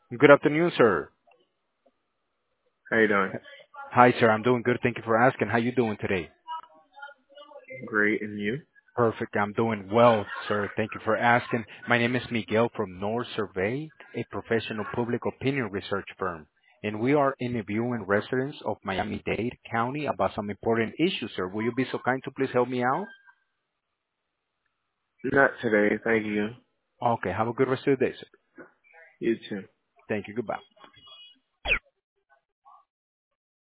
Good afternoon, sir. How you doing? Hi, sir. I'm doing good. Thank you for asking. How you doing today? Great, and you? Perfect. I'm doing well, sir. Thank you for asking. My name is Miguel from North Survey, a professional public opinion research firm, and we are interviewing residents of Miami-Dade County about some important issues, sir. Will you be so kind to please help me out? Not today, thank you. Okay. Have a good rest of the day, sir. You too. Thank you. Goodbye.